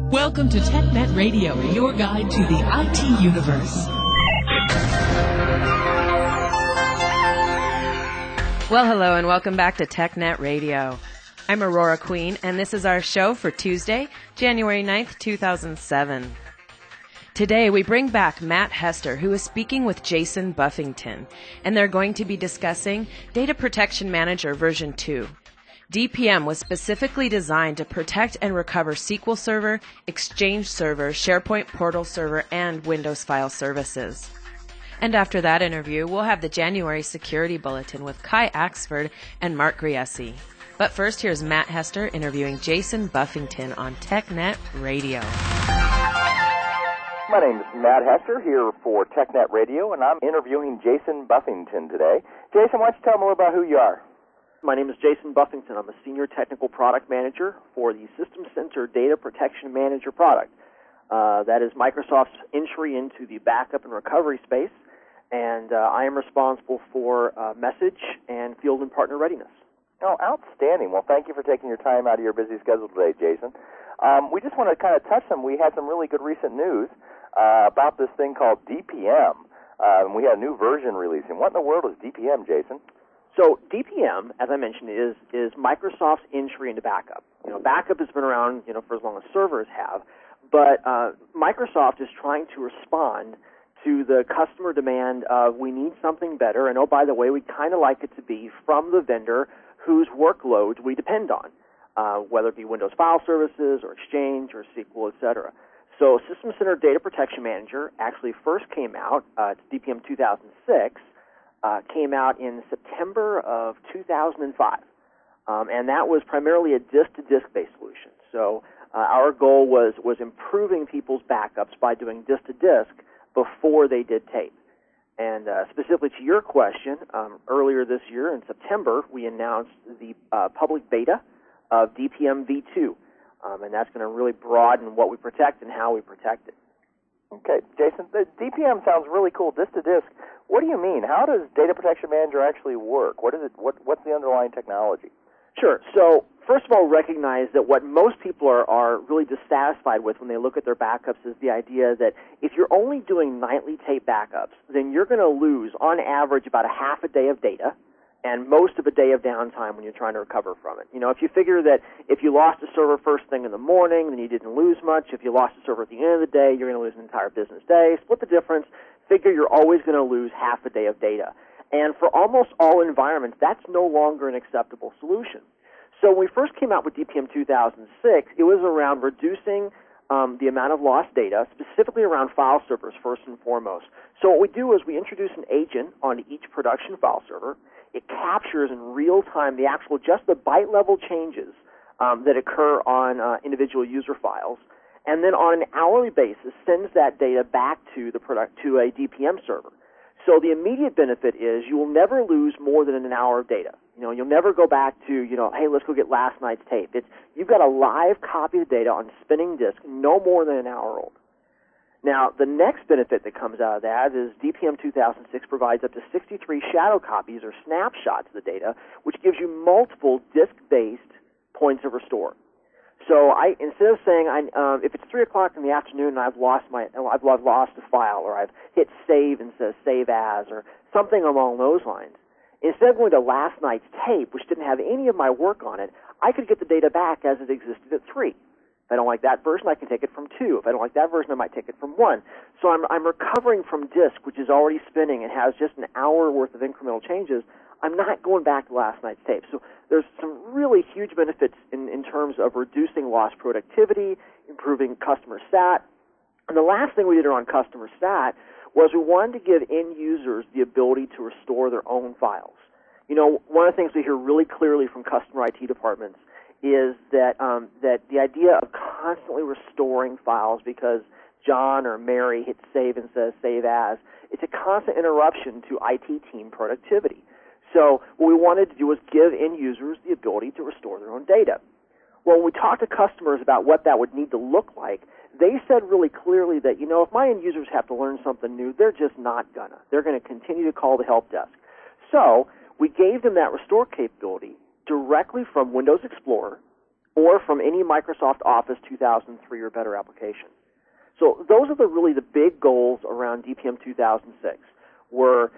Welcome to TechNet Radio, your guide to the IT universe. Well, hello, and welcome back to TechNet Radio. I'm Aurora Queen, and this is our show for Tuesday, January 9th, 2007. Today, we bring back Matt Hester, who is speaking with Jason Buffington, and they're going to be discussing Data Protection Manager version 2. DPM was specifically designed to protect and recover SQL Server, Exchange Server, SharePoint Portal Server, and Windows File Services. And after that interview, we'll have the January Security Bulletin with Kai Axford and Mark Griesi. But first, here's Matt Hester interviewing Jason Buffington on TechNet Radio. My name is Matt Hester here for TechNet Radio, and I'm interviewing Jason Buffington today. Jason, why don't you tell me a little about who you are? My name is Jason Buffington. I'm a Senior Technical Product Manager for the System Center Data Protection Manager product. That is Microsoft's entry into the backup and recovery space, and I am responsible for message and field and partner readiness. Oh, outstanding. Well, thank you for taking your time out of your busy schedule today, Jason. We just want to kind of touch them. We had some really good recent news about this thing called DPM. We had a new version releasing. What in the world is DPM, Jason? So DPM, as I mentioned, is Microsoft's entry into backup. You know, backup has been around, for as long as servers have, but Microsoft is trying to respond to the customer demand of we need something better, and oh, by the way, we kind of like it to be from the vendor whose workloads we depend on, whether it be Windows File Services or Exchange or SQL, etc. So System Center Data Protection Manager actually first came out, it's DPM 2006, came out in September of 2005, and that was primarily a disk-to-disk-based solution. So our goal was improving people's backups by doing disk-to-disk before they did tape. And specifically to your question, earlier this year in September, we announced the public beta of DPM v2, and that's going to really broaden what we protect and how we protect it. Okay, Jason, the DPM sounds really cool, disk-to-disk. What do you mean? How does Data Protection Manager actually work? What is it? What's the underlying technology? Sure. So first of all, recognize that what most people are really dissatisfied with when they look at their backups is the idea that if you're only doing nightly tape backups, then you're going to lose, on average, about a half a day of data and most of a day of downtime when you're trying to recover from it. If you figure that if you lost a server first thing in the morning, then you didn't lose much. If you lost a server at the end of the day, you're going to lose an entire business day. Split the difference. Figure you're always going to lose half a day of data. And for almost all environments, that's no longer an acceptable solution. So when we first came out with DPM 2006, it was around reducing the amount of lost data, specifically around file servers first and foremost. So what we do is we introduce an agent on each production file server. It captures in real time just the byte level changes that occur on individual user files, and then on an hourly basis sends that data back to to a DPM server. So the immediate benefit is you will never lose more than an hour of data. You'll never go back to, hey, let's go get last night's tape. You've got a live copy of the data on spinning disk, no more than an hour old. Now, the next benefit that comes out of that is DPM 2006 provides up to 63 shadow copies or snapshots of the data, which gives you multiple disk-based points of restore. So instead of saying if it's 3 o'clock in the afternoon and I've lost a file, or I've hit save and says save as, or something along those lines, instead of going to last night's tape, which didn't have any of my work on it, I could get the data back as it existed at 3. If I don't like that version, I can take it from 2. If I don't like that version, I might take it from 1. So I'm recovering from disk, which is already spinning and has just an hour worth of incremental changes. I'm not going back to last night's tape. So there's some really huge benefits in terms of reducing lost productivity, improving customer sat. And the last thing we did around customer sat was we wanted to give end users the ability to restore their own files. One of the things we hear really clearly from customer IT departments is that the idea of constantly restoring files because John or Mary hits save and says save as, it's a constant interruption to IT team productivity. So what we wanted to do was give end users the ability to restore their own data. Well, when we talked to customers about what that would need to look like, they said really clearly that, if my end users have to learn something new, they're just not gonna. They're going to continue to call the help desk. So we gave them that restore capability directly from Windows Explorer or from any Microsoft Office 2003 or better application. So those are really the big goals around DPM 2006. Were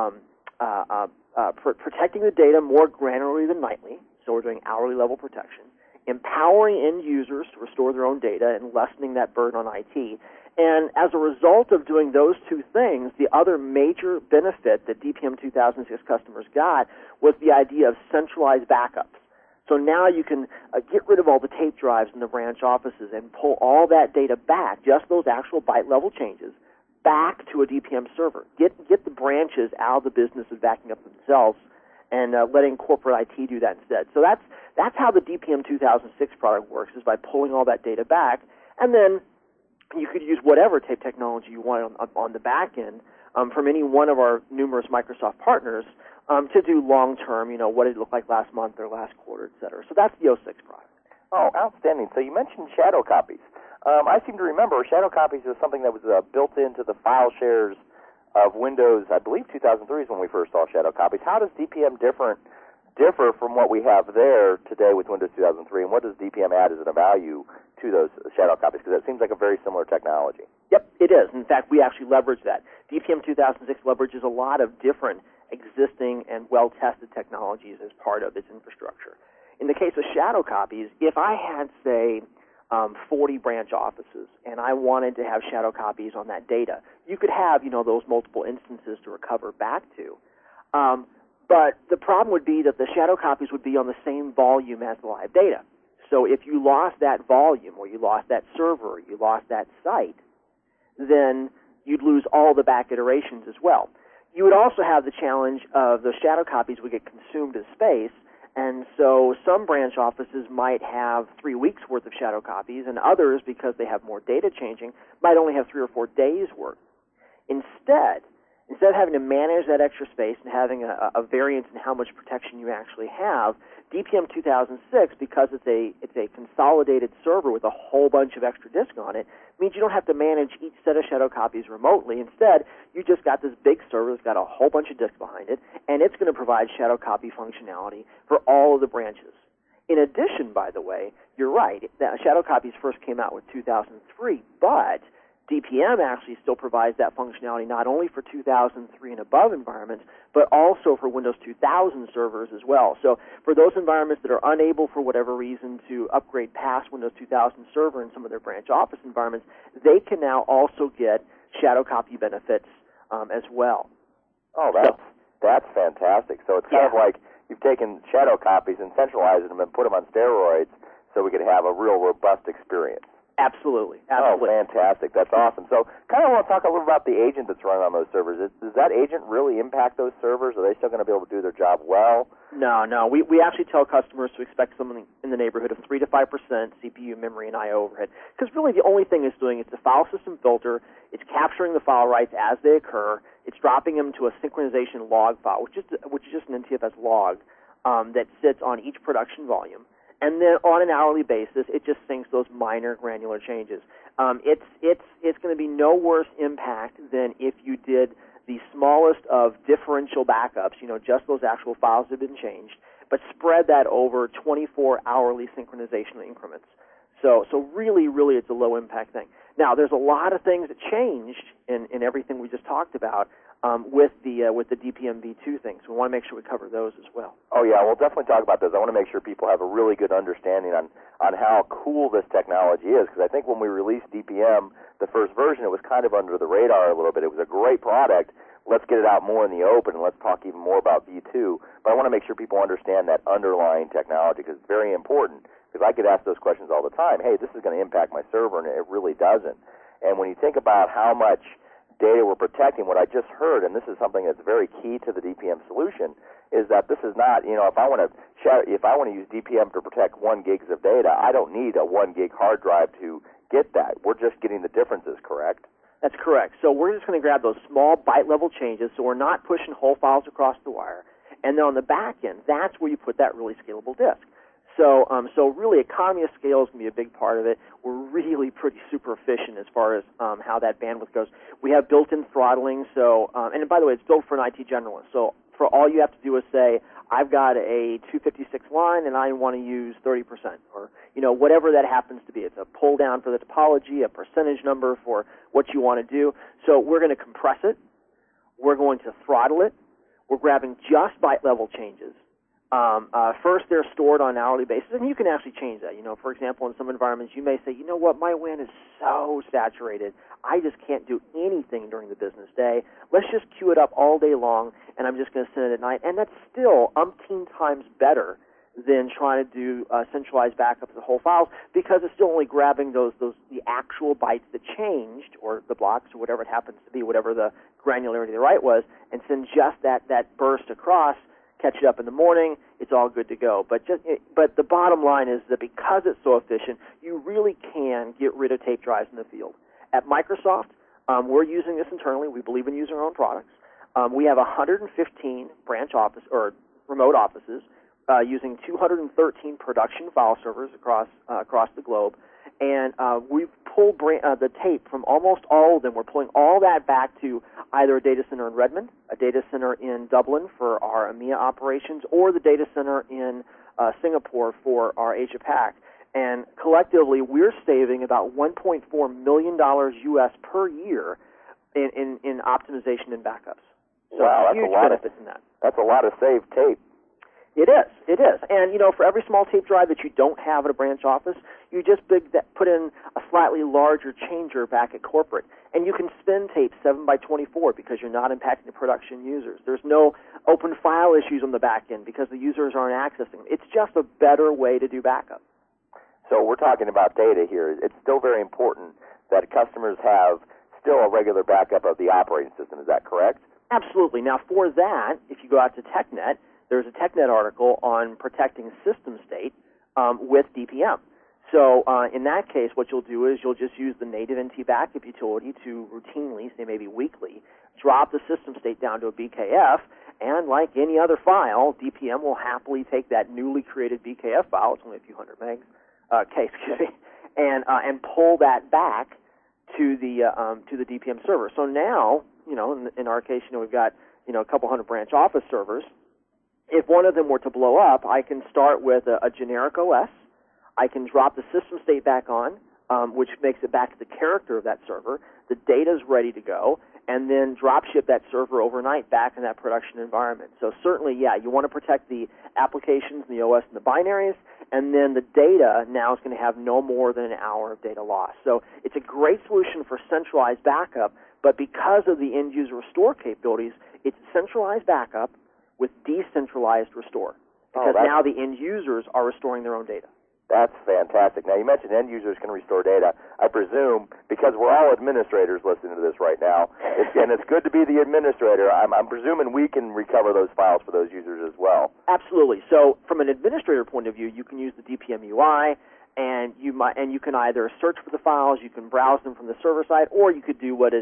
protecting the data more granularly than nightly, so we're doing hourly level protection, empowering end users to restore their own data and lessening that burden on IT. And as a result of doing those two things, the other major benefit that DPM 2006 customers got was the idea of centralized backups. So now you can get rid of all the tape drives in the branch offices and pull all that data back, just those actual byte-level changes, back to a DPM server. Get the branches out of the business of backing up themselves and letting corporate IT do that instead. So that's how the DPM 2006 product works, is by pulling all that data back, and then you could use whatever tape technology you want on the back end from any one of our numerous Microsoft partners to do long-term, what did it look like last month or last quarter, et cetera. So that's the 06 product. Oh, outstanding. So you mentioned shadow copies. I seem to remember shadow copies was something that was built into the file shares of Windows, I believe 2003 is when we first saw shadow copies. How does DPM differ from what we have there today with Windows 2003, and what does DPM add as a value to those shadow copies? Because it seems like a very similar technology. Yep, it is. In fact, we actually leverage that. DPM 2006 leverages a lot of different existing and well-tested technologies as part of its infrastructure. In the case of shadow copies, if I had, say, 40 branch offices, and I wanted to have shadow copies on that data, you could have, those multiple instances to recover back to. But the problem would be that the shadow copies would be on the same volume as the live data. So if you lost that volume, or you lost that server, or you lost that site, then you'd lose all the back iterations as well. You would also have the challenge of the shadow copies would get consumed as space, and so some branch offices might have 3 weeks' worth of shadow copies, and others, because they have more data changing, might only have 3 or 4 days' worth. Instead of having to manage that extra space and having a variance in how much protection you actually have, DPM 2006, because it's a consolidated server with a whole bunch of extra disk on it, means you don't have to manage each set of shadow copies remotely. Instead, you just got this big server that's got a whole bunch of disk behind it, and it's going to provide shadow copy functionality for all of the branches. In addition, by the way, you're right, shadow copies first came out with 2003, but DPM actually still provides that functionality not only for 2003 and above environments, but also for Windows 2000 servers as well. So for those environments that are unable for whatever reason to upgrade past Windows 2000 server in some of their branch office environments, they can now also get shadow copy benefits as well. Oh, that's fantastic. So it's kind of like you've taken shadow copies and centralized them and put them on steroids so we could have a real robust experience. Absolutely. Oh, fantastic. That's awesome. So kind of want to talk a little about the agent that's running on those servers. Does that agent really impact those servers? Are they still going to be able to do their job well? No. We actually tell customers to expect something in the neighborhood of 3 to 5% CPU, memory, and I/O overhead. Because really the only thing it's doing is the file system filter. It's capturing the file writes as they occur. It's dropping them to a synchronization log file, which is just an NTFS log that sits on each production volume. And then on an hourly basis, it just syncs those minor granular changes. It's going to be no worse impact than if you did the smallest of differential backups, just those actual files that have been changed, but spread that over 24 hourly synchronization increments. So really, it's a low impact thing. Now, there's a lot of things that changed in everything we just talked about with the DPM v2 thing. So we want to make sure we cover those as well. Oh yeah, we'll definitely talk about those. I want to make sure people have a really good understanding on how cool this technology is, because I think when we released DPM, the first version, it was kind of under the radar a little bit. It was a great product. Let's get it out more in the open, and let's talk even more about V2. But I want to make sure people understand that underlying technology, because it's very important. Because I get asked those questions all the time. Hey, this is going to impact my server, and it really doesn't. And when you think about how much data we're protecting, what I just heard, and this is something that's very key to the DPM solution, is that this is not, if I want to use DPM to protect 1 gig of data, I don't need a 1 gig hard drive to get that. We're just getting the differences, correct? That's correct. So we're just going to grab those small byte-level changes, so we're not pushing whole files across the wire. And then on the back end, that's where you put that really scalable disk. So really, economy of scale is going to be a big part of it. We're really pretty super efficient as far as how that bandwidth goes. We have built-in throttling. So, and by the way, it's built for an IT generalist. So for all you have to do is say, I've got a 256 line and I want to use 30%, or, whatever that happens to be. It's a pull down for the topology, a percentage number for what you want to do. So we're going to compress it. We're going to throttle it. We're grabbing just byte level changes. First, they're stored on an hourly basis, and you can actually change that. For example, in some environments, you may say, you know what, my WAN is so saturated, I just can't do anything during the business day. Let's just queue it up all day long, and I'm just going to send it at night. And that's still umpteen times better than trying to do centralized backups of the whole files, because it's still only grabbing the actual bytes that changed, or the blocks, or whatever it happens to be, whatever the granularity of the write was, and send just that burst across. Catch it up in the morning, it's all good to go. But the bottom line is that because it's so efficient, you really can get rid of tape drives in the field. At Microsoft, we're using this internally. We believe in using our own products. We have 115 branch office or remote offices using 213 production file servers across the globe, and we've pulled the tape from almost all of them. We're pulling all that back to either a data center in Redmond, a data center in Dublin for our EMEA operations, or the data center in Singapore for our Asia Pac. And collectively, we're saving about $1.4 million US per year in optimization and backups. So wow, huge benefits in that. That's a lot of saved tape. It is. And, for every small tape drive that you don't have at a branch office, you just put in a slightly larger changer back at corporate. And you can spin tape 7x24 because you're not impacting the production users. There's no open file issues on the back end because the users aren't accessing them. It's just a better way to do backup. So we're talking about data here. It's still very important that customers have still a regular backup of the operating system. Is that correct? Absolutely. Now, for that, if you go out to TechNet, there's a TechNet article on protecting system state with DPM. So in that case, what you'll do is you'll just use the native NT backup utility to routinely, say maybe weekly, drop the system state down to a BKF, and like any other file, DPM will happily take that newly created BKF file, it's only a few hundred megs, and pull that back to the DPM server. So now, in our case, we've got a couple hundred branch office servers. If one of them were to blow up, I can start with a generic OS. I can drop the system state back on, which makes it back to the character of that server. The data's ready to go, and then drop ship that server overnight back in that production environment. So certainly, you want to protect the applications, the OS, and the binaries, and then the data now is going to have no more than an hour of data loss. So it's a great solution for centralized backup, but because of the end-user restore capabilities, it's centralized backup with decentralized restore, because now the end users are restoring their own data. That's fantastic. Now, you mentioned end users can restore data. I presume, because we're all administrators listening to this right now, and it's good to be the administrator, I'm presuming we can recover those files for those users as well. Absolutely. So from an administrator point of view, you can use the DPM UI, and you can either search for the files, you can browse them from the server side, or you could do what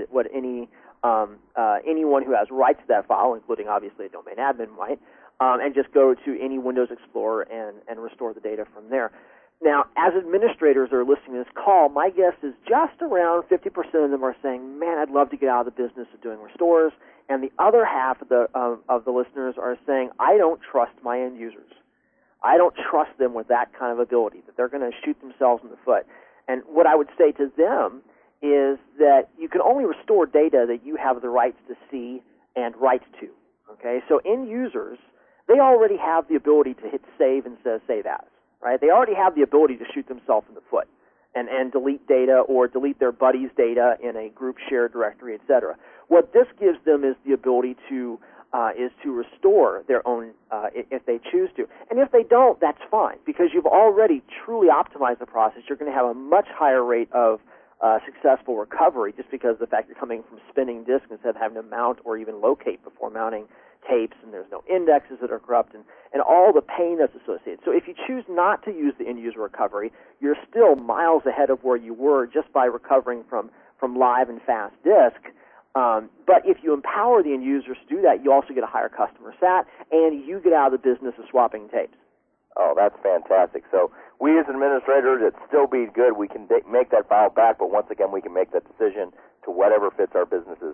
anyone who has rights to that file, including obviously a domain admin might, and just go to any Windows Explorer and restore the data from there. Now, as administrators are listening to this call, my guess is just around 50% of them are saying, man, I'd love to get out of the business of doing restores, and the other half of the listeners are saying, I don't trust my end users. I don't trust them with that kind of ability, that they're going to shoot themselves in the foot. And what I would say to them is that you can only restore data that you have the rights to see and write to. Okay, so end users, they already have the ability to hit save and says save as, right? They already have the ability to shoot themselves in the foot and delete data or delete their buddy's data in a group shared directory, etc. What this gives them is the ability to restore their own if they choose to. And if they don't, that's fine, because you've already truly optimized the process. You're going to have a much higher rate of successful recovery just because of the fact you're coming from spinning disk instead of having to mount or even locate before mounting tapes, and there's no indexes that are corrupt, and all the pain that's associated. So if you choose not to use the end-user recovery, you're still miles ahead of where you were just by recovering from live and fast disk. But if you empower the end users to do that, you also get a higher customer sat, and you get out of the business of swapping tapes. Oh, that's fantastic. So we as administrators, it'd still be good. We can make that file back, but once again, we can make that decision to whatever fits our businesses.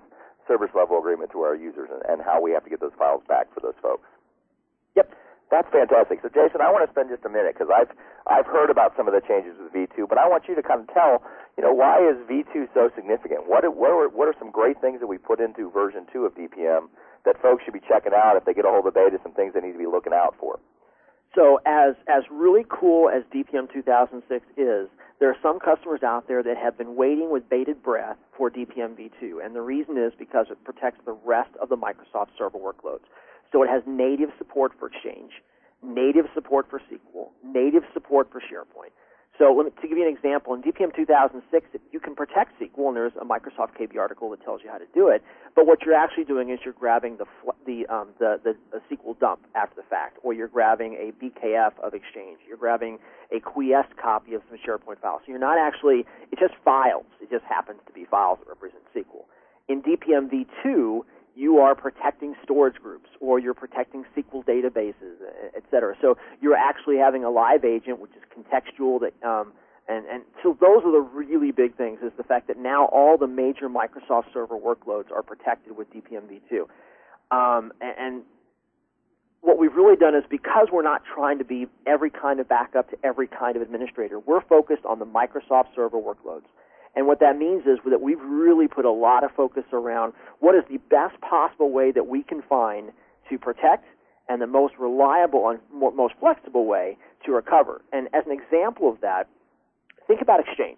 service level agreement to our users and how we have to get those files back for those folks. Yep. That's fantastic. So, Jason, I want to spend just a minute because I've heard about some of the changes with V2, but I want you to kind of tell, why is V2 so significant? What are some great things that we put into version 2 of DPM that folks should be checking out if they get a hold of the beta, some things they need to be looking out for? So as really cool as DPM 2006 is, there are some customers out there that have been waiting with bated breath for DPM V2, and the reason is because it protects the rest of the Microsoft server workloads. So it has native support for Exchange, native support for SQL, native support for SharePoint. So to give you an example, in DPM 2006, you can protect SQL, and there's a Microsoft KB article that tells you how to do it. But what you're actually doing is you're grabbing the SQL dump after the fact, or you're grabbing a BKF of Exchange. You're grabbing a quiesce copy of some SharePoint files. So you're not actually, it's just files. It just happens to be files that represent SQL. In DPM V2, you are protecting storage groups, or you're protecting SQL databases, et cetera. So you're actually having a live agent, which is contextual. And so those are the really big things, is the fact that now all the major Microsoft Server workloads are protected with DPM V2. And what we've really done is, because we're not trying to be every kind of backup to every kind of administrator, we're focused on the Microsoft Server workloads. And what that means is that we've really put a lot of focus around what is the best possible way that we can find to protect, and the most reliable and most flexible way to recover. And as an example of that, think about Exchange.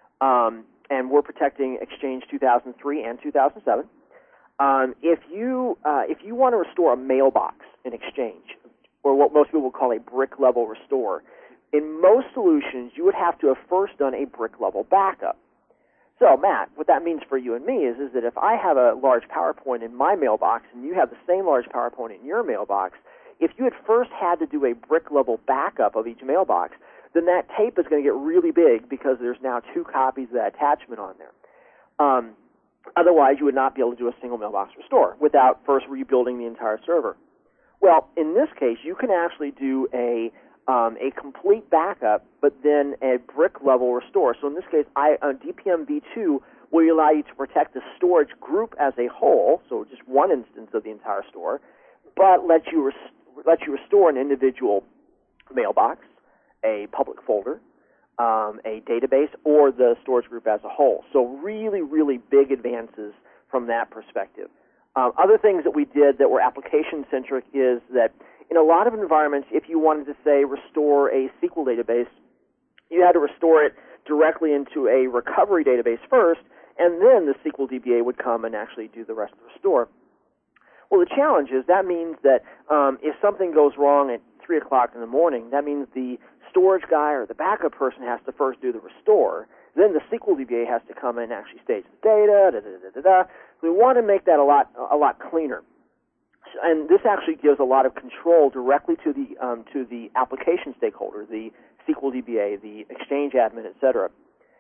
And we're protecting Exchange 2003 and 2007. If you want to restore a mailbox in Exchange, or what most people would call a brick-level restore, in most solutions you would have to have first done a brick-level backup. So, Matt, what that means for you and me is that if I have a large PowerPoint in my mailbox and you have the same large PowerPoint in your mailbox, if you had first had to do a brick-level backup of each mailbox, then that tape is going to get really big because there's now 2 copies of that attachment on there. Otherwise, you would not be able to do a single mailbox restore without first rebuilding the entire server. Well, in this case, you can actually do a complete backup, but then a brick-level restore. So in this case, DPM V2 will allow you to protect the storage group as a whole, so just one instance of the entire store, but let you restore an individual mailbox, a public folder, a database, or the storage group as a whole. So really, really big advances from that perspective. Other things that we did that were application-centric is that in a lot of environments, if you wanted to, say, restore a SQL database, you had to restore it directly into a recovery database first, and then the SQL DBA would come and actually do the rest of the restore. Well, the challenge is that means that if something goes wrong at 3 o'clock in the morning, that means the storage guy or the backup person has to first do the restore. Then the SQL DBA has to come in and actually stage the data. We want to make that a lot cleaner. And this actually gives a lot of control directly to the application stakeholder, the SQL DBA, the Exchange admin, etc.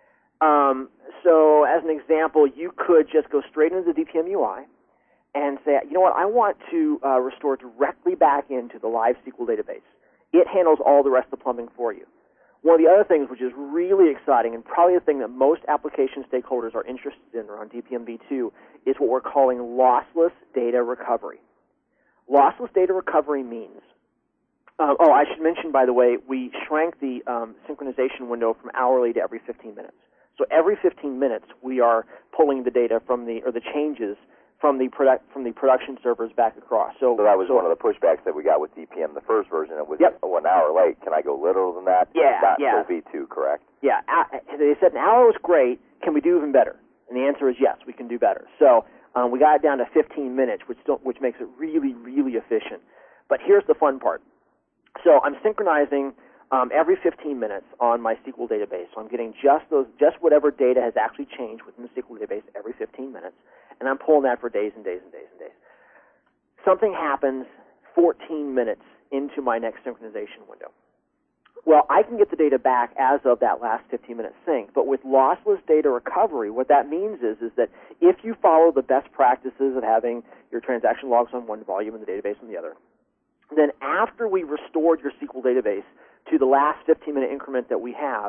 So as an example, you could just go straight into the DPM UI and say, you know what, I want to restore directly back into the live SQL database. It handles all the rest of the plumbing for you. One of the other things which is really exciting, and probably the thing that most application stakeholders are interested in around DPM V2, is what we're calling lossless data recovery. Lossless data recovery means, I should mention, by the way, we shrank the synchronization window from hourly to every 15 minutes. So every 15 minutes, we are pulling the data the changes from the production servers back across. So that was one of the pushbacks that we got with DPM, the first version. It was 1 hour late. Can I go literal than that? Not until V2, correct? Yeah. They said an hour was great. Can we do even better? And the answer is yes, we can do better. So we got it down to 15 minutes, which makes it really, really efficient. But here's the fun part. So I'm synchronizing every 15 minutes on my SQL database. So I'm getting just whatever data has actually changed within the SQL database every 15 minutes, and I'm pulling that for days and days and days and days. Something happens 14 minutes into my next synchronization window. Well, I can get the data back as of that last 15-minute sync, but with lossless data recovery, what that means is that if you follow the best practices of having your transaction logs on one volume and the database on the other, then after we restored your SQL database to the last 15-minute increment that we have,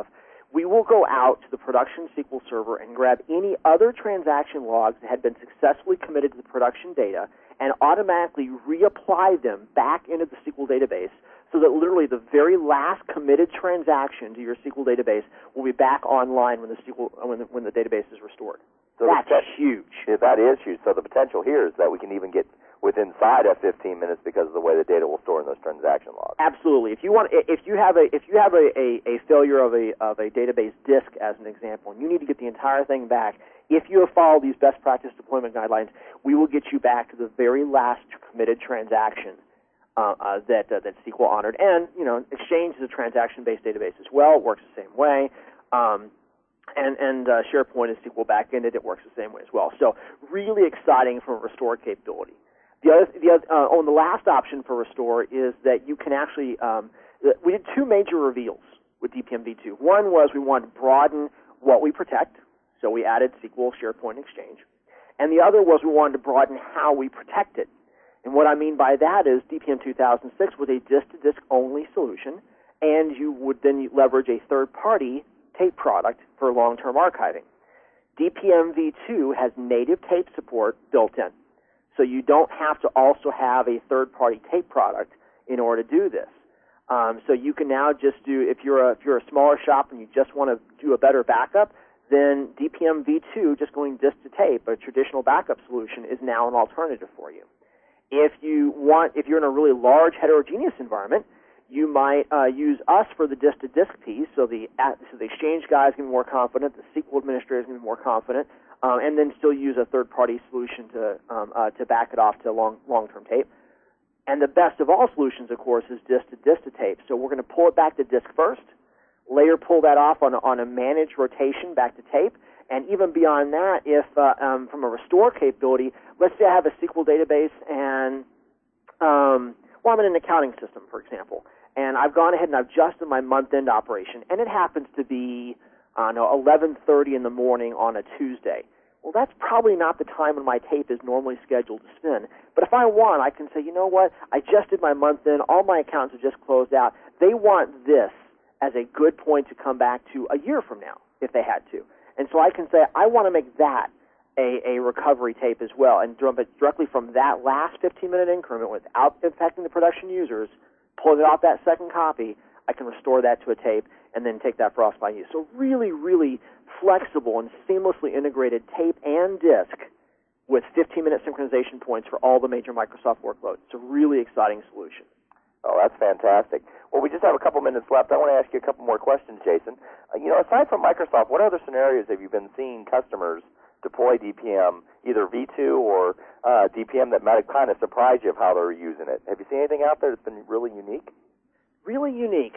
we will go out to the production SQL Server and grab any other transaction logs that had been successfully committed to the production data and automatically reapply them back into the SQL database so that literally the very last committed transaction to your SQL database will be back online when the database is restored. So that's huge. Yeah, that is huge. So the potential here is that we can even get within inside of 15 minutes because of the way the data will store in those transaction logs. Absolutely. If you have a failure of a database disk as an example, and you need to get the entire thing back, if you have followed these best practice deployment guidelines, we will get you back to the very last committed transaction that SQL honored. And Exchange is a transaction-based database as well. It works the same way. And SharePoint is SQL backended. It works the same way as well. So really exciting from a restore capability. The last option for restore is that you can actually. We did two major reveals with DPM v2. One was we wanted to broaden what we protect, so we added SQL, SharePoint, and Exchange. And the other was we wanted to broaden how we protect it. And what I mean by that is DPM 2006 was a disk-to-disk only solution, and you would then leverage a third-party tape product for long-term archiving. DPM v2 has native tape support built in, so you don't have to also have a third-party tape product in order to do this. So you can now just do, if you're a smaller shop and you just want to do a better backup, then DPM v2, just going disk to tape, a traditional backup solution, is now an alternative for you. If you're in a really large heterogeneous environment, you might use us for the disk-to-disk piece, so the Exchange guy is going to be more confident, the SQL administrator is going to be more confident, and then still use a third-party solution to back it off to long-term tape. And the best of all solutions, of course, is disk to tape. So we're going to pull it back to disk first, later pull that off on a managed rotation back to tape, and even beyond that, if from a restore capability, let's say I have a SQL database and I'm in an accounting system, for example, and I've gone ahead and I've adjusted my month-end operation, and it happens to be 11:30 in the morning on a Tuesday. Well, that's probably not the time when my tape is normally scheduled to spin. But if I want, I can say, you know what, I just did my month-end, all my accounts are just closed out. They want this as a good point to come back to a year from now, if they had to. And so I can say, I want to make that a recovery tape as well, and directly from that last 15-minute increment without affecting the production users, pulling it off that second copy, I can restore that to a tape and then take that for offline use. So really, really flexible and seamlessly integrated tape and disk with 15-minute synchronization points for all the major Microsoft workloads. It's a really exciting solution. Oh, that's fantastic. Well, we just have a couple minutes left. I want to ask you a couple more questions, Jason. Aside from Microsoft, what other scenarios have you been seeing customers deploy DPM, either V2 or DPM, that might have kind of surprised you of how they're using it? Have you seen anything out there that's been really unique? Really unique.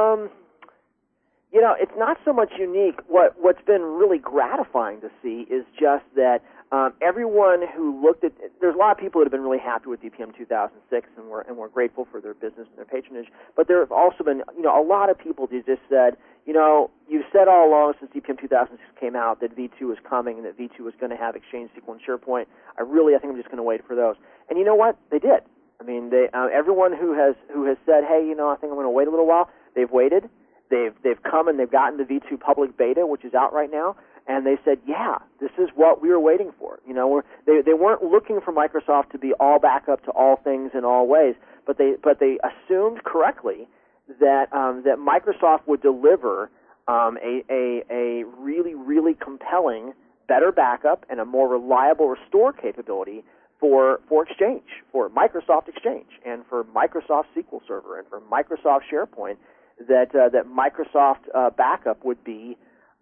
It's not so much unique. What's been really gratifying to see is just that everyone who looked at – there's a lot of people that have been really happy with DPM 2006, and we're grateful for their business and their patronage. But there have also been, a lot of people who just said, you've said all along since DPM 2006 came out that V2 was coming and that V2 was going to have Exchange, SQL, and SharePoint. I think I'm just going to wait for those. And you know what? They did. I mean, everyone who has said, hey, I think I'm going to wait a little while, they've waited. They've come and they've gotten the V2 public beta, which is out right now, and they said, yeah, this is what we were waiting for. They weren't looking for Microsoft to be all back up to all things in all ways, but they assumed correctly that that Microsoft would deliver a really, really compelling, better backup and a more reliable restore capability for Exchange, for Microsoft Exchange, and for Microsoft SQL Server, and for Microsoft SharePoint. That Microsoft backup would be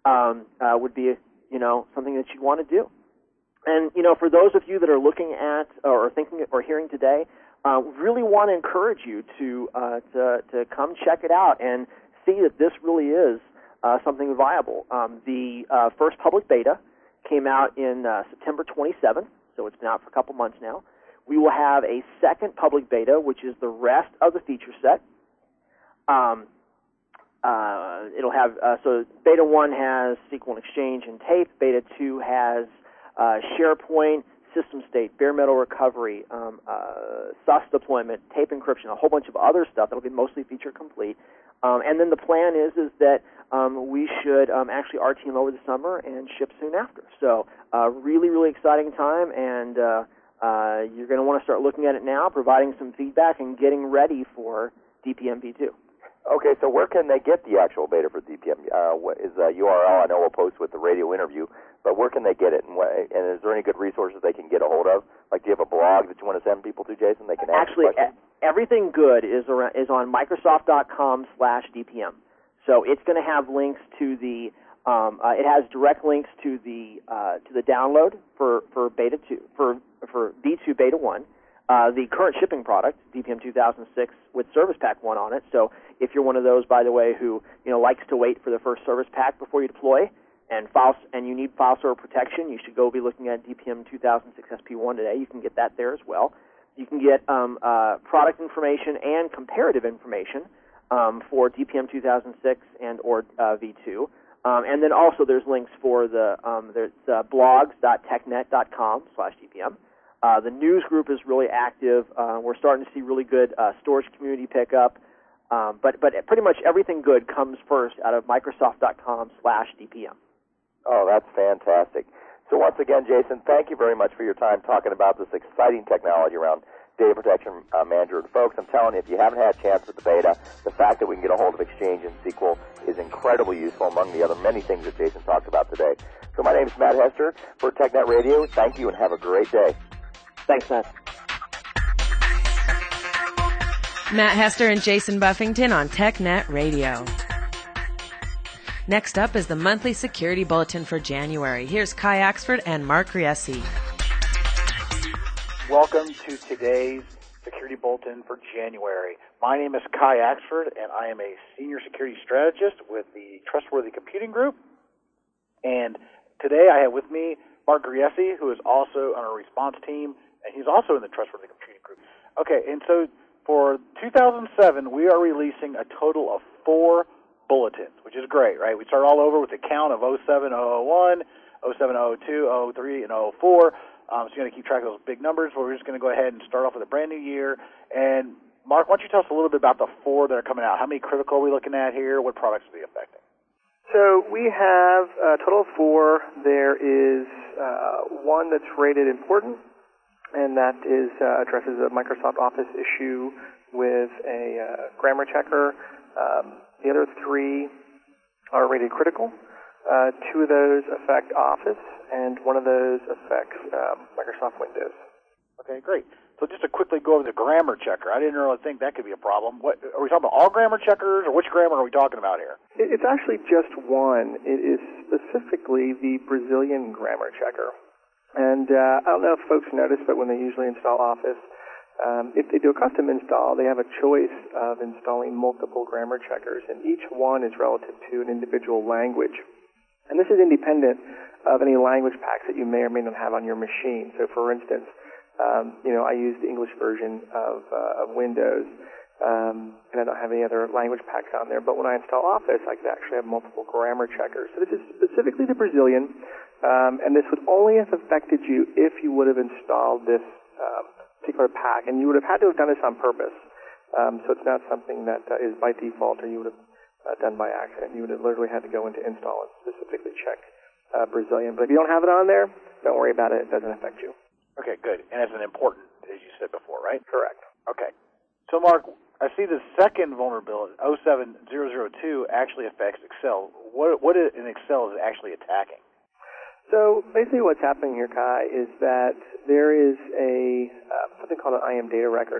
something that you'd want to do. And for those of you that are looking at or thinking or hearing today, really want to encourage you to come check it out and see that this really is something viable. The first public beta came out in September 27th, so it's been out for a couple months now. We will have a second public beta, which is the rest of the feature set. It'll have so Beta 1 has SQL and Exchange and tape. Beta 2 has SharePoint, system state, bare metal recovery, SUS deployment, tape encryption, a whole bunch of other stuff that'll be mostly feature complete. And then the plan is that we should actually RT them over the summer and ship soon after. So really, really exciting time, and you're going to want to start looking at it now, providing some feedback, and getting ready for DPM v2. Okay, so where can they get the actual beta for DPM? What is the URL? I know we'll post with the radio interview, but where can they get it? And is there any good resources they can get a hold of? Like, do you have a blog that you want to send people to, Jason? They can actually, everything good is on Microsoft.com/DPM. So it's going to have links to the. It has direct links to the download for beta 2 for V2 beta 1. The current shipping product, DPM 2006, with Service Pack 1 on it. So if you're one of those, by the way, who likes to wait for the first Service Pack before you deploy, and you need file server protection, you should go be looking at DPM 2006 SP1 today. You can get that there as well. You can get product information and comparative information for DPM 2006 and or V2. And then also there's links for the blogs.technet.com/DPM. The news group is really active. We're starting to see really good storage community pickup. But pretty much everything good comes first out of Microsoft.com/DPM. Oh, that's fantastic. So once again, Jason, thank you very much for your time talking about this exciting technology around Data Protection Manager. And folks, I'm telling you, if you haven't had a chance with the beta, the fact that we can get a hold of Exchange and SQL is incredibly useful, among the other many things that Jason talked about today. So my name is Matt Hester for TechNet Radio. Thank you and have a great day. Thanks, Matt. Matt Hester and Jason Buffington on TechNet Radio. Next up is the monthly security bulletin for January. Here's Kai Axford and Mark Riesi. Welcome to today's security bulletin for January. My name is Kai Axford, and I am a senior security strategist with the Trustworthy Computing Group. And today I have with me Mark Riesi, who is also on our response team, and he's also in the Trustworthy Computing Group. Okay, and so for 2007, we are releasing a total of 4 bulletins, which is great, right? We start all over with the count of 07, 001, 07, 02, 03, and 04. So you're going to keep track of those big numbers. But we're just going to go ahead and start off with a brand new year. And Mark, why don't you tell us a little bit about the 4 that are coming out? How many critical are we looking at here? What products are they affecting? So we have a total of 4. There is one that's rated important, and that is addresses a Microsoft Office issue with a grammar checker. The other 3 are rated critical. 2 of those affect Office, and 1 of those affects Microsoft Windows. Okay, great. So just to quickly go over the grammar checker, I didn't really think that could be a problem. What, are we talking about all grammar checkers, or which grammar are we talking about here? It's actually just one. It is specifically the Brazilian grammar checker. And I don't know if folks notice, but when they usually install Office, if they do a custom install, they have a choice of installing multiple grammar checkers, and each one is relative to an individual language. And this is independent of any language packs that you may or may not have on your machine. So, for instance, I use the English version of Windows, and I don't have any other language packs on there. But when I install Office, I could actually have multiple grammar checkers. So this is specifically the Brazilian, and this would only have affected you if you would have installed this particular pack, and you would have had to have done this on purpose. So it's not something that is by default, or you would have done by accident. You would have literally had to go into install and specifically check Brazilian. But if you don't have it on there, don't worry about it. It doesn't affect you. Okay, good. And it's an important, as you said before, right? Correct. Okay. So, Mark, I see the second vulnerability, 07002, actually affects Excel. What in Excel is it actually attacking? So basically what's happening here, Kai, is that there is something called an IM data record.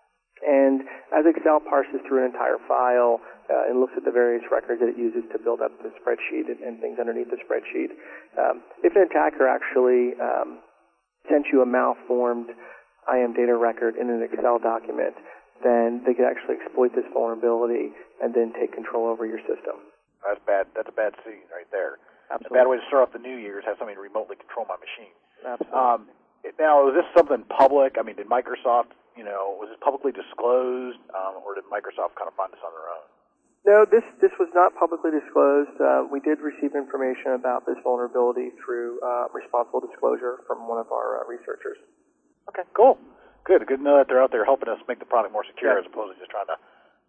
And as Excel parses through an entire file and looks at the various records that it uses to build up the spreadsheet and things underneath the spreadsheet, if an attacker actually sent you a malformed IM data record in an Excel document, then they could actually exploit this vulnerability and then take control over your system. That's bad. That's a bad scene right there. Absolutely. A bad way to start off the new year is have somebody remotely control my machine. Absolutely. Now, is this something public? I mean, did Microsoft, was it publicly disclosed, or did Microsoft kind of find this on their own? No, this was not publicly disclosed. We did receive information about this vulnerability through responsible disclosure from one of our researchers. Okay, cool. Good to know that they're out there helping us make the product more secure, Yeah. as opposed to just trying to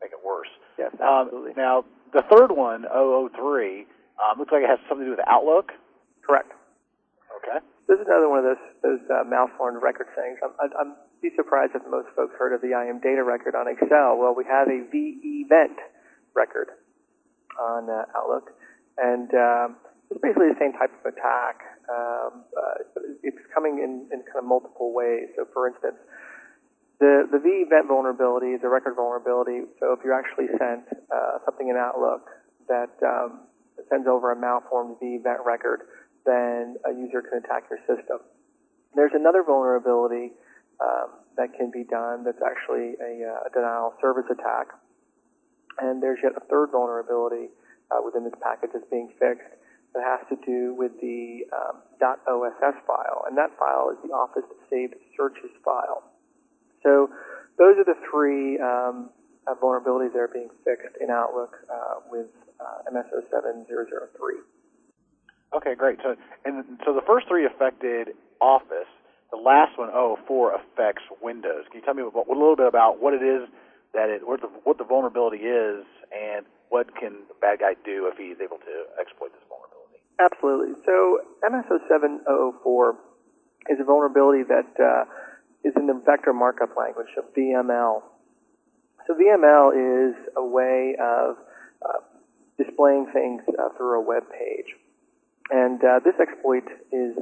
make it worse. Yes, absolutely. Now, the third one, 003, looks like it has something to do with Outlook. Correct. Okay. This is another one of those malformed record things. I'm be surprised if most folks heard of the IM data record on Excel. Well, we have a v-event record on Outlook, and it's basically the same type of attack. It's coming in kind of multiple ways. So, for instance, the v-event vulnerability is a record vulnerability. So if you actually sent something in Outlook that sends over a malformed v-event record, then a user can attack your system. There's another vulnerability that can be done that's actually a denial of service attack. And there's yet a third vulnerability within this package that's being fixed that has to do with the .oss file. And that file is the Office Saved Searches file. So those are the three vulnerabilities that are being fixed in Outlook with MS-07-003. Okay, great. So the first three affected Office. The last one, 04, affects Windows. Can you tell me a little bit about what it is what the vulnerability is, and what can the bad guy do if he's able to exploit this vulnerability? Absolutely. So MS-07-004 is a vulnerability that is in the vector markup language, so VML. So VML is a way of displaying things through a web page. And this exploit is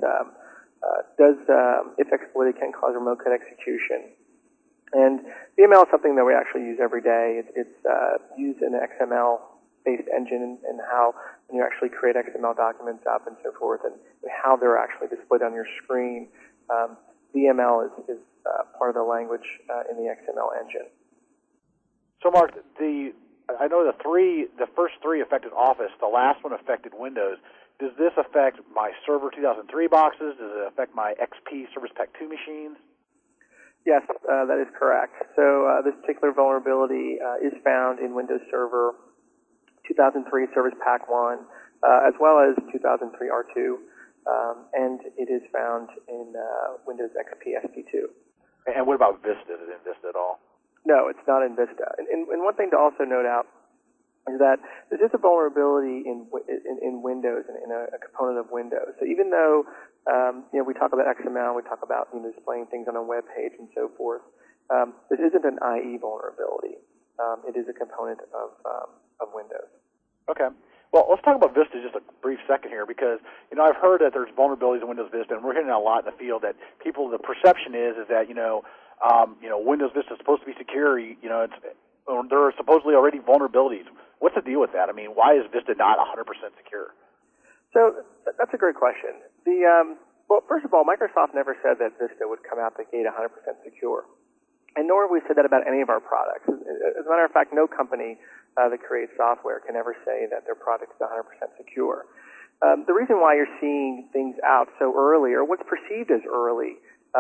if exploited, can cause remote code execution. And VML is something that we actually use every day. It's used in an XML-based engine and how when you actually create XML documents up and so forth, and how they're actually displayed on your screen. VML is part of the language in the XML engine. So, Mark, I know the first three affected Office. The last one affected Windows. Does this affect my Server 2003 boxes? Does it affect my XP Service Pack 2 machines? Yes, that is correct. So this particular vulnerability is found in Windows Server 2003 Service Pack 1, as well as 2003 R2, and it is found in Windows XP SP2. And what about Vista? Is it in Vista at all? No, it's not in Vista. And one thing to also note out is that this is a vulnerability in Windows and in a component of Windows. So even though we talk about XML, we talk about displaying things on a web page and so forth, this isn't an IE vulnerability. It is a component of Windows. Okay. Well, let's talk about Vista just a brief second here, because I've heard that there's vulnerabilities in Windows Vista, and we're hearing a lot in the field that the perception is that Windows Vista is supposed to be secure. There are supposedly already vulnerabilities. What's the deal with that? I mean, why is Vista not 100% secure? So that's a great question. Well, first of all, Microsoft never said that Vista would come out the gate 100% secure, and nor have we said that about any of our products. As a matter of fact, no company that creates software can ever say that their product is 100% secure. The reason why you're seeing things out so early, or what's perceived as early,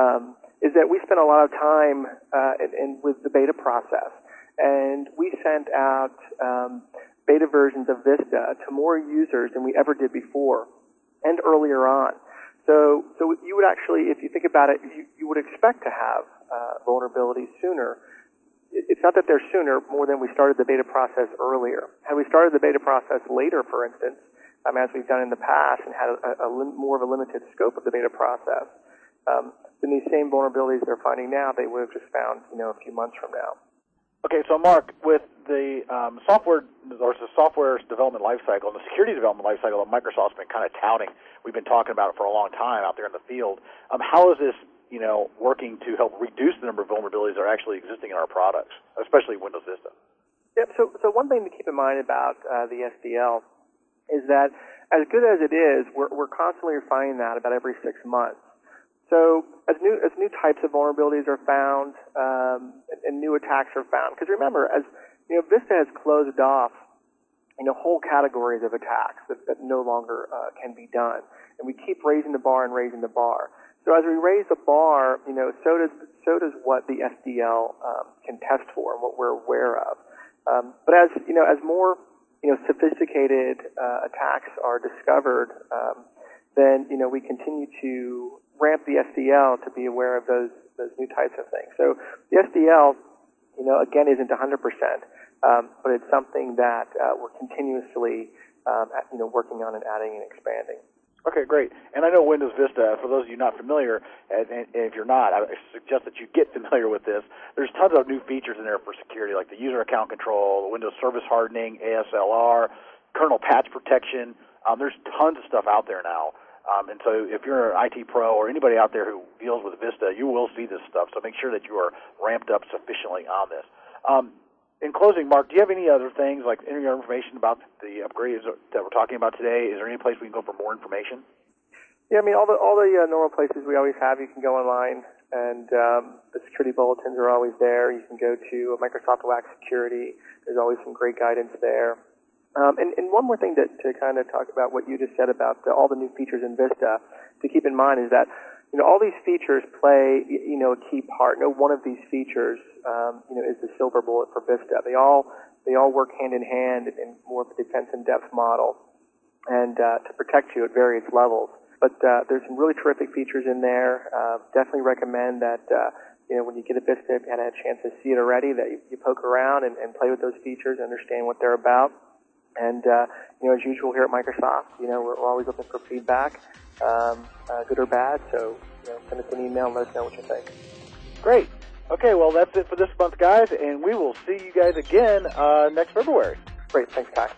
is that we spent a lot of time with the beta process. And we sent out beta versions of Vista to more users than we ever did before and earlier on. So you would actually, if you think about it, you would expect to have vulnerabilities sooner. It's not that they're sooner, more than we started the beta process earlier. Had we started the beta process later, for instance, as we've done in the past, and had more of a limited scope of the beta process, then these same vulnerabilities they're finding now, they would have just found a few months from now. Okay, so Mark, with the software development lifecycle and the security development lifecycle that Microsoft's been kind of touting, we've been talking about it for a long time out there in the field. How is this, working to help reduce the number of vulnerabilities that are actually existing in our products, especially Windows Vista? Yep. So one thing to keep in mind about the SDL is that as good as it is, we're constantly refining that about every 6 months. So as new types of vulnerabilities are found and new attacks are found, because remember, as Vista has closed off whole categories of attacks that no longer can be done, and we keep raising the bar and raising the bar. So as we raise the bar, so does what the SDL can test for and what we're aware of. But as more sophisticated attacks are discovered, then we continue to ramp the SDL to be aware of those new types of things. So the SDL, again, isn't 100%, but it's something that we're continuously working on and adding and expanding. Okay, great. And I know Windows Vista, for those of you not familiar, and if you're not, I suggest that you get familiar with this. There's tons of new features in there for security, like the user account control, the Windows service hardening, ASLR, kernel patch protection. There's tons of stuff out there now. And so if you're an IT pro or anybody out there who deals with Vista, you will see this stuff. So make sure that you are ramped up sufficiently on this. In closing, Mark, do you have any other things, like any other information about the upgrades that we're talking about today? Is there any place we can go for more information? Yeah, I mean, all the normal places we always have. You can go online, and the security bulletins are always there. You can go to Microsoft Wax Security. There's always some great guidance there. And one more thing to kind of talk about what you just said about all the new features in Vista to keep in mind is that, all these features play, a key part. No one of these features, is the silver bullet for Vista. They all work hand in hand in more of a defense in depth model, and to protect you at various levels. But there's some really terrific features in there. Definitely recommend that, when you get a Vista, if you hadn't had a chance to see it already, that you poke around and play with those features, understand what they're about. And, as usual here at Microsoft, we're always looking for feedback, good or bad. So, send us an email and let us know what you think. Great. Okay, well, that's it for this month, guys, and we will see you guys again next February. Great. Thanks, Kai.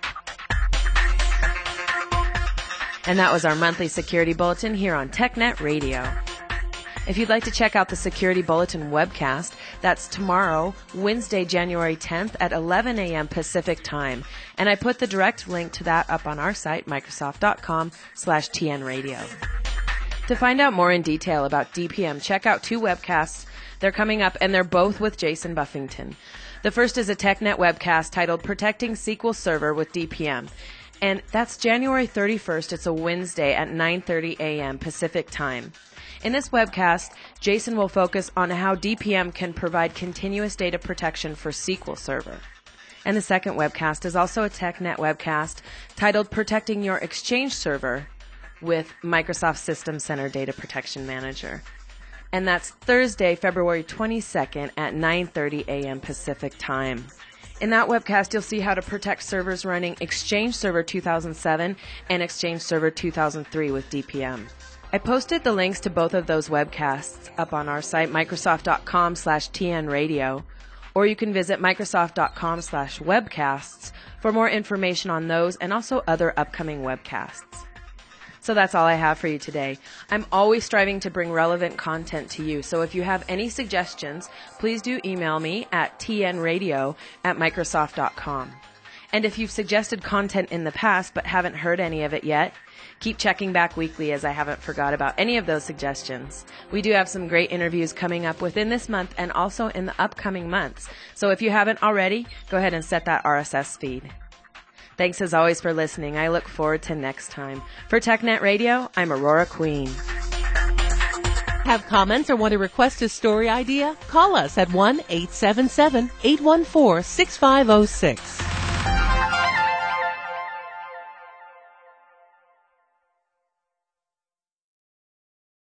And that was our monthly security bulletin here on TechNet Radio. If you'd like to check out the Security Bulletin webcast, that's tomorrow, Wednesday, January 10th at 11 a.m. Pacific Time. And I put the direct link to that up on our site, Microsoft.com/TNRadio. To find out more in detail about DPM, check out 2 webcasts. They're coming up, and they're both with Jason Buffington. The first is a TechNet webcast titled Protecting SQL Server with DPM. And that's January 31st. It's a Wednesday at 9:30 a.m. Pacific Time. In this webcast, Jason will focus on how DPM can provide continuous data protection for SQL Server. And the second webcast is also a TechNet webcast titled Protecting Your Exchange Server with Microsoft System Center Data Protection Manager. And that's Thursday, February 22nd at 9:30 a.m. Pacific Time. In that webcast, you'll see how to protect servers running Exchange Server 2007 and Exchange Server 2003 with DPM. I posted the links to both of those webcasts up on our site, Microsoft.com/TNRadio, or you can visit Microsoft.com/webcasts for more information on those and also other upcoming webcasts. So that's all I have for you today. I'm always striving to bring relevant content to you, so if you have any suggestions, please do email me at tnradio@microsoft.com. And if you've suggested content in the past but haven't heard any of it yet, keep checking back weekly, as I haven't forgot about any of those suggestions. We do have some great interviews coming up within this month and also in the upcoming months. So if you haven't already, go ahead and set that RSS feed. Thanks as always for listening. I look forward to next time. For TechNet Radio, I'm Aurora Queen. Have comments or want to request a story idea? Call us at 1-877-814-6506.